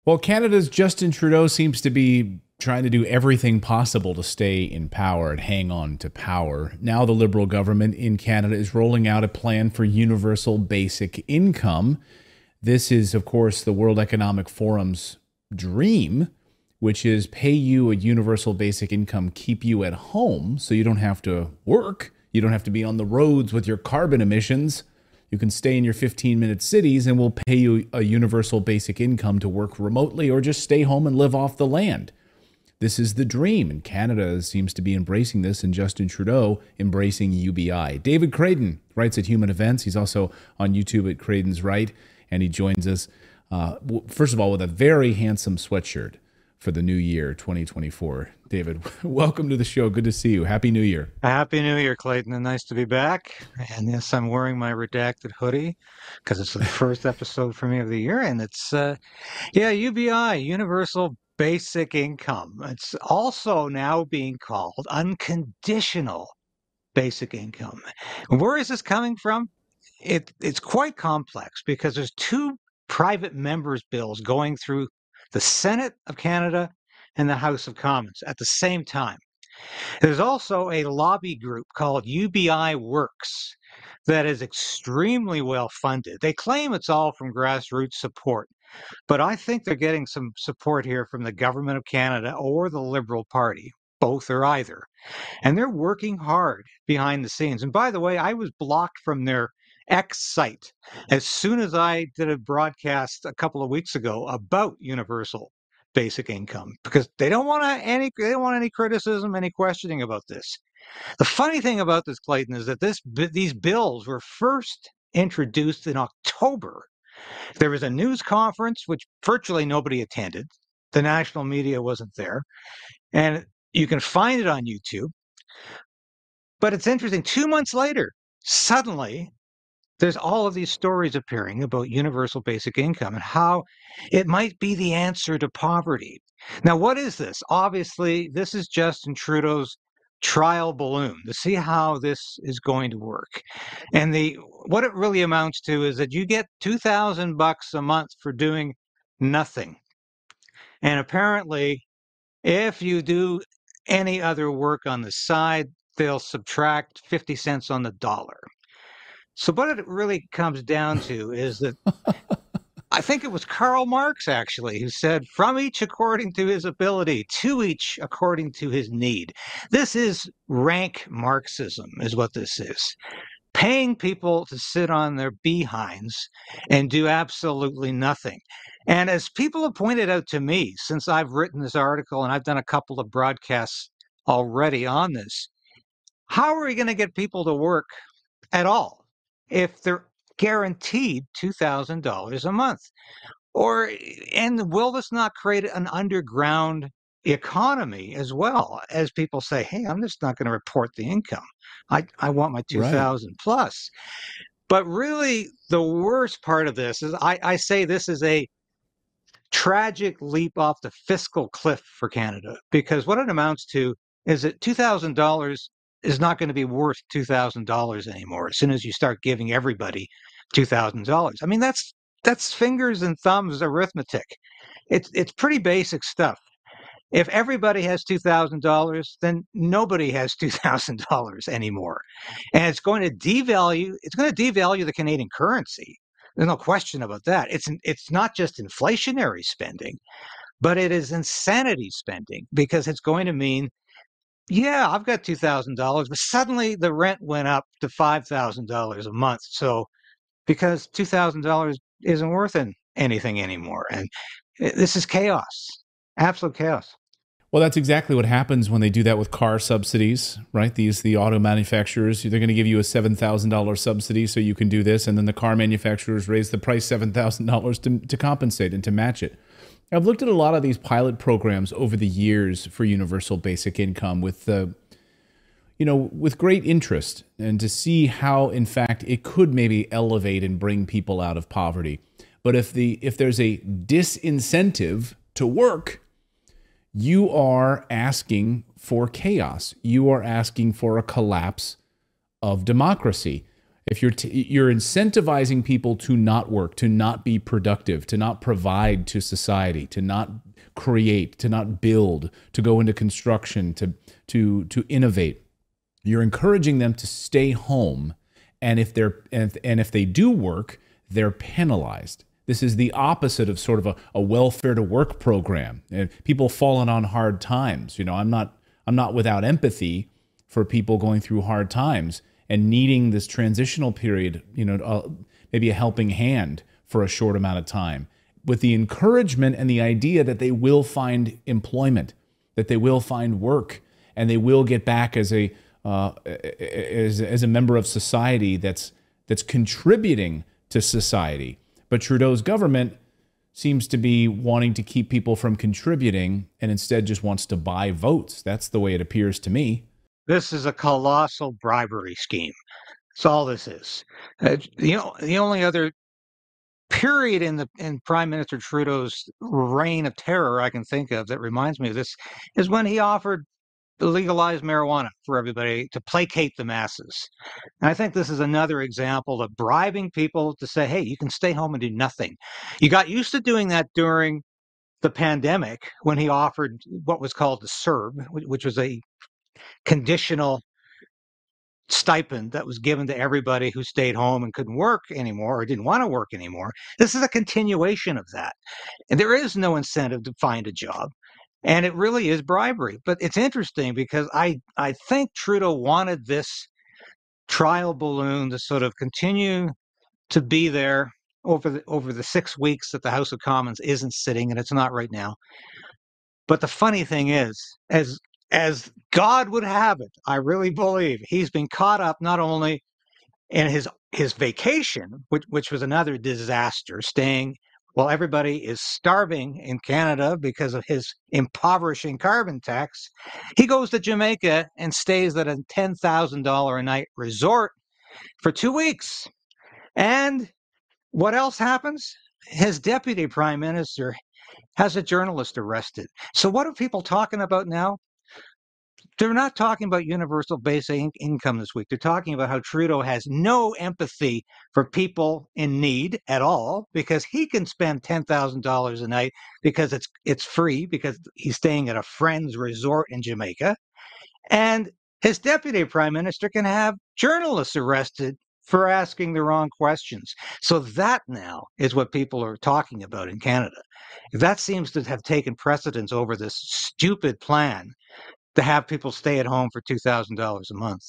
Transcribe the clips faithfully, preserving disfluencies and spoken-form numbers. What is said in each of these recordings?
Well, Canada's Justin Trudeau seems to be trying to do everything possible to stay in power and hang on to power. Now the Liberal government in Canada is rolling out a plan for universal basic income. This is, of course, the World Economic Forum's dream, which is pay you a universal basic income, keep you at home so you don't have to work. You don't have to be on the roads with your carbon emissions. You can stay in your fifteen-minute cities and we'll pay you a universal basic income to work remotely or just stay home and live off the land. This is the dream, and Canada seems to be embracing this, and Justin Trudeau embracing U B I. David Creighton writes at Human Events. He's also on YouTube at Creighton's Right, and he joins us, uh, first of all, with a very handsome sweatshirt for the new year, twenty twenty-four. David, welcome to the show. Good to see you. Happy New Year. Happy New Year, Clayton, and nice to be back. And yes, I'm wearing my redacted hoodie because it's the first episode for me of the year. And it's, uh, yeah, U B I, Universal Basic Income. It's also now being called Unconditional Basic Income. Where is this coming from? It, it's quite complex because there's two private members' bills going through the Senate of Canada and the House of Commons at the same time. There's also a lobby group called U B I Works that is extremely well funded. They claim it's all from grassroots support, but I think they're getting some support here from the Government of Canada or the Liberal Party, both or either. And they're working hard behind the scenes. And by the way, I was blocked from their X site as soon as I did a broadcast a couple of weeks ago about universal basic income because they don't want any they don't want any criticism, any questioning about this. The funny thing about this, Clayton, is that this these bills were first introduced in October. There was a news conference which virtually nobody attended. The national media wasn't there, and you can find it on YouTube. But it's interesting. Two months later, suddenly, there's all of these stories appearing about universal basic income and how it might be the answer to poverty. Now, what is this? Obviously, this is Justin Trudeau's trial balloon to see how this is going to work. And the what it really amounts to is that you get two thousand bucks a month for doing nothing. And apparently, if you do any other work on the side, they'll subtract fifty cents on the dollar. So what it really comes down to is that I think it was Karl Marx, actually, who said, from each according to his ability, to each according to his need. This is rank Marxism, is what this is. Paying people to sit on their behinds and do absolutely nothing. And as people have pointed out to me since I've written this article, and I've done a couple of broadcasts already on this, how are we going to get people to work at all if they're guaranteed two thousand dollars a month? Or, and will this not create an underground economy as well, as people say, hey, I'm just not going to report the income. I, I want my two thousand right. plus. But really, the worst part of this is I, I say this is a tragic leap off the fiscal cliff for Canada, because what it amounts to is that two thousand dollars is not going to be worth two thousand dollars anymore as soon as you start giving everybody two thousand dollars. I mean, that's that's fingers and thumbs arithmetic. It's it's pretty basic stuff. If everybody has two thousand dollars, then nobody has two thousand dollars anymore. And it's going to devalue it's going to devalue the Canadian currency. There's no question about that. It's it's not just inflationary spending, but it is insanity spending, because it's going to mean, yeah, I've got two thousand dollars, but suddenly the rent went up to five thousand dollars a month. So because two thousand dollars isn't worth anything anymore. And this is chaos, absolute chaos. Well, that's exactly what happens when they do that with car subsidies, right? These the auto manufacturers, they're going to give you a seven thousand dollars subsidy so you can do this, and then the car manufacturers raise the price seven thousand dollars to, to compensate and to match it. I've looked at a lot of these pilot programs over the years for universal basic income with the, you know, with great interest, and to see how, in fact, it could maybe elevate and bring people out of poverty. But if the if there's a disincentive to work, you are asking for chaos. You are asking for a collapse of democracy. If you're t- you're incentivizing people to not work, to not be productive, to not provide to society, to not create, to not build, to go into construction, to to to innovate, you're encouraging them to stay home. And if they're and if, and if they do work, they're penalized. This is the opposite of sort of a, a welfare to work program. And people falling on hard times. You know, I'm not I'm not without empathy for people going through hard times and needing this transitional period, you know, uh, maybe a helping hand for a short amount of time, with the encouragement and the idea that they will find employment, that they will find work, and they will get back as a uh, as, as a member of society that's that's contributing to society. But Trudeau's government seems to be wanting to keep people from contributing and instead just wants to buy votes. That's the way it appears to me. This is a colossal bribery scheme. That's all this is. Uh, you know, the only other period in the in Prime Minister Trudeau's reign of terror I can think of that reminds me of this is when he offered to legalize marijuana for everybody to placate the masses. And I think this is another example of bribing people to say, hey, you can stay home and do nothing. You got used to doing that during the pandemic when he offered what was called the C E R B, which was a conditional stipend that was given to everybody who stayed home and couldn't work anymore or didn't want to work anymore. This is a continuation of that. And there is no incentive to find a job. And it really is bribery. But it's interesting because I, I think Trudeau wanted this trial balloon to sort of continue to be there over the over the six weeks that the House of Commons isn't sitting, and it's not right now. But the funny thing is, as as God would have it, I really believe he's been caught up not only in his his vacation, which which was another disaster, staying while everybody is starving in Canada because of his impoverishing carbon tax. He goes to Jamaica and stays at a ten thousand dollars a night resort for two weeks. And what else happens? His deputy prime minister has a journalist arrested. So what are people talking about now? They're not talking about universal basic in- income this week. They're talking about how Trudeau has no empathy for people in need at all because he can spend ten thousand dollars a night because it's it's free because he's staying at a friend's resort in Jamaica. And his deputy prime minister can have journalists arrested for asking the wrong questions. So that now is what people are talking about in Canada. That seems to have taken precedence over this stupid plan to have people stay at home for two thousand dollars a month.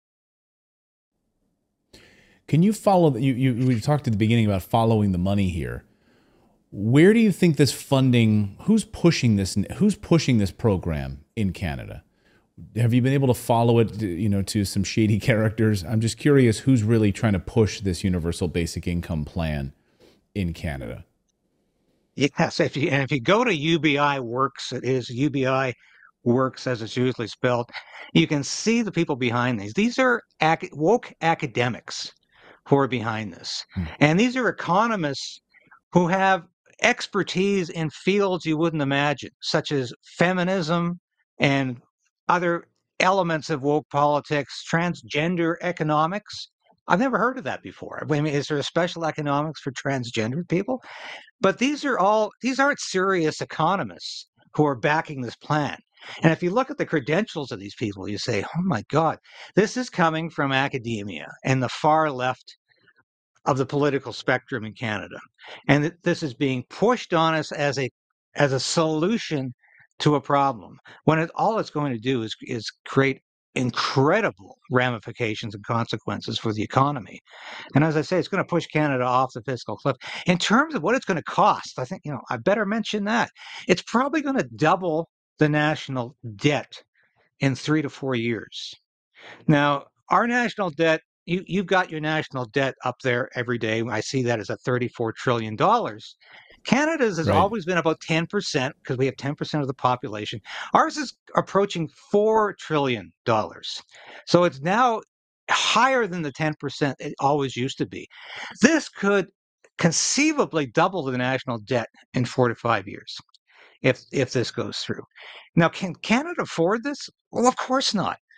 Can you follow? You, you we talked at the beginning about following the money here. Where do you think this funding? Who's pushing this? Who's pushing this program in Canada? Have you been able to follow it? You know, to some shady characters. I'm just curious who's really trying to push this universal basic income plan in Canada. Yes, if you and if you go to U B I Works, it is U B I Works as it's usually spelled. You can see the people behind these. These are ac- woke academics who are behind this, hmm. and these are economists who have expertise in fields you wouldn't imagine, such as feminism and other elements of woke politics, transgender economics. I've never heard of that before. I mean, is there a special economics for transgender people? But these are all, these aren't serious economists who are backing this plan. And if you look at the credentials of these people, you say, oh my God, this is coming from academia and the far left of the political spectrum in Canada. And this is being pushed on us as a as a solution to a problem, when it, all it's going to do is, is create incredible ramifications and consequences for the economy. And as I say, it's going to push Canada off the fiscal cliff. In terms of what it's going to cost, I think, you know, I better mention that. It's probably going to double the national debt in three to four years. Now, our national debt, you, you've got your national debt up there every day. I see that as a thirty-four trillion dollars. Canada's has right. always been about ten percent because we have ten percent of the population. Ours is approaching four trillion dollars. So it's now higher than the ten percent it always used to be. This could conceivably double the national debt in four to five years if if this goes through. Now, can Canada afford this? Well, of course not.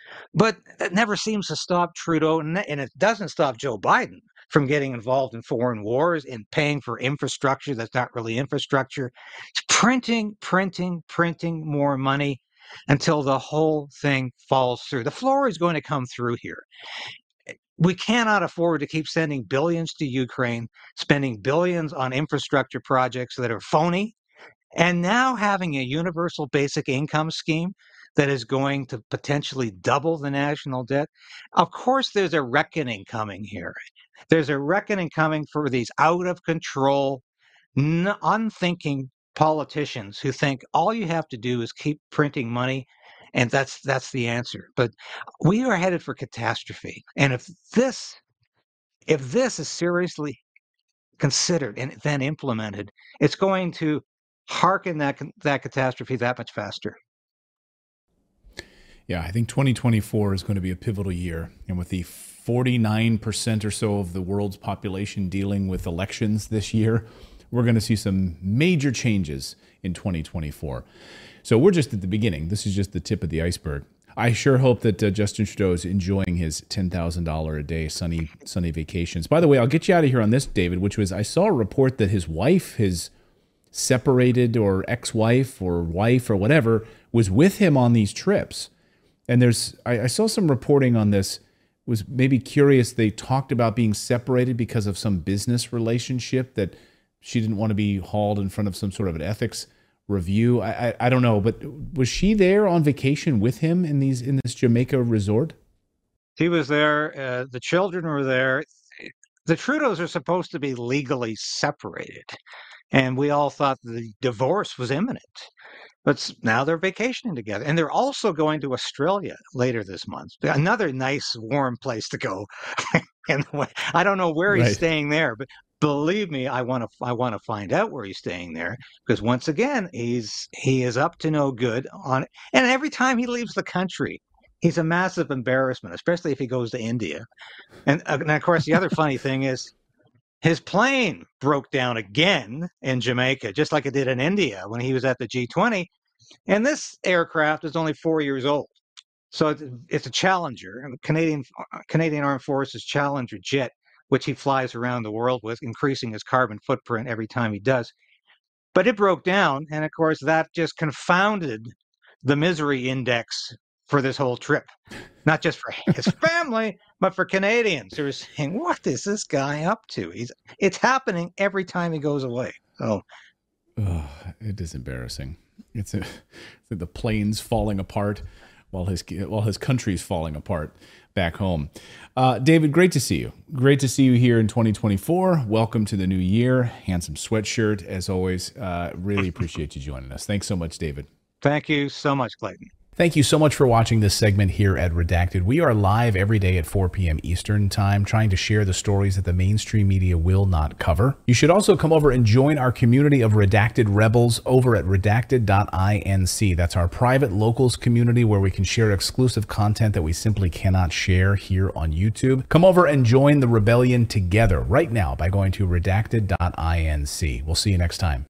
But that never seems to stop Trudeau, and it doesn't stop Joe Biden from getting involved in foreign wars and paying for infrastructure that's not really infrastructure. It's printing, printing, printing more money until the whole thing falls through. The floor is going to come through here. We cannot afford to keep sending billions to Ukraine, spending billions on infrastructure projects that are phony, and now having a universal basic income scheme that is going to potentially double the national debt. Of course, there's a reckoning coming here. There's a reckoning coming for these out of control, n- unthinking politicians who think all you have to do is keep printing money, and that's that's the answer. But we are headed for catastrophe. And if this if this is seriously considered and then implemented, it's going to hearken that that catastrophe that much faster. Yeah, I think twenty twenty-four is going to be a pivotal year. And with the forty-nine percent or so of the world's population dealing with elections this year, we're going to see some major changes in twenty twenty-four. So we're just at the beginning. This is just the tip of the iceberg. I sure hope that uh, Justin Trudeau is enjoying his ten thousand dollars a day sunny sunny vacations. By the way, I'll get you out of here on this, David, which was I saw a report that his wife, his separated or ex-wife or wife or whatever, was with him on these trips. And there's, I, I saw some reporting on this, was maybe curious. They talked about being separated because of some business relationship that she didn't want to be hauled in front of some sort of an ethics review. I, I, I don't know, but was she there on vacation with him in these in this Jamaica resort? He was there. Uh, the children were there. The Trudeaus are supposed to be legally separated, and we all thought the divorce was imminent. But now they're vacationing together. And they're also going to Australia later this month. Another nice, warm place to go. And I don't know where he's right. staying there, but believe me, I want to I want to find out where he's staying there, because once again, he's he is up to no good on and every time he leaves the country, he's a massive embarrassment, especially if he goes to India. And, and of course, the other funny thing is his plane broke down again in Jamaica, just like it did in India when he was at the G twenty. And this aircraft is only four years old. So it's, it's a Challenger, a Canadian, Canadian Armed Forces Challenger jet, which he flies around the world with, increasing his carbon footprint every time he does. But it broke down. And of course, that just confounded the misery index for this whole trip. Not just for his family, but for Canadians who are saying, what is this guy up to? He's It's happening every time he goes away. So, oh, it is embarrassing. It's, a, it's the plane's falling apart while his while his country's falling apart back home. Uh, David, great to see you. Great to see you here in twenty twenty-four. Welcome to the new year. Handsome sweatshirt, as always. Uh, really appreciate you joining us. Thanks so much, David. Thank you so much, Clayton. Thank you so much for watching this segment here at Redacted. We are live every day at four p.m. Eastern Time, trying to share the stories that the mainstream media will not cover. You should also come over and join our community of Redacted Rebels over at redacted dot inc. That's our private locals community where we can share exclusive content that we simply cannot share here on YouTube. Come over and join the rebellion together right now by going to redacted dot inc. We'll see you next time.